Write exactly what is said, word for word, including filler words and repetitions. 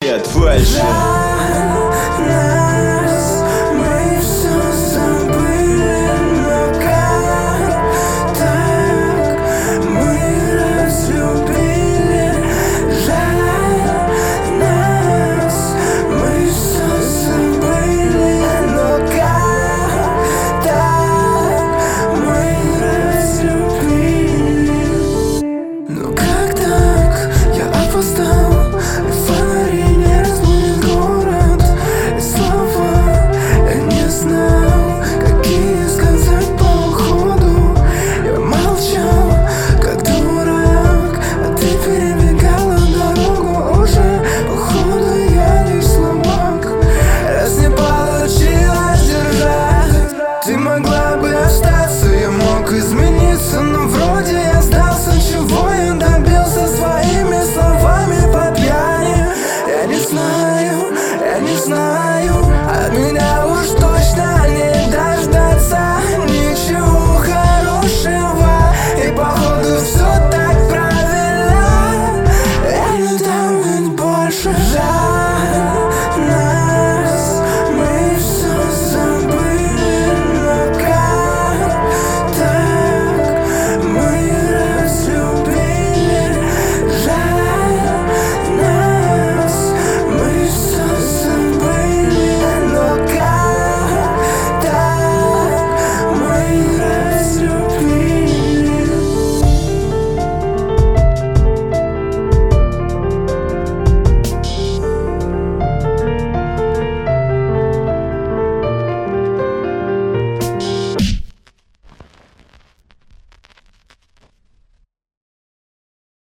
нет фальши. Ты могла бы остаться, я мог измениться, но вроде я сдался. Чего я добился своими словами по пьяни? Я не знаю, я не знаю.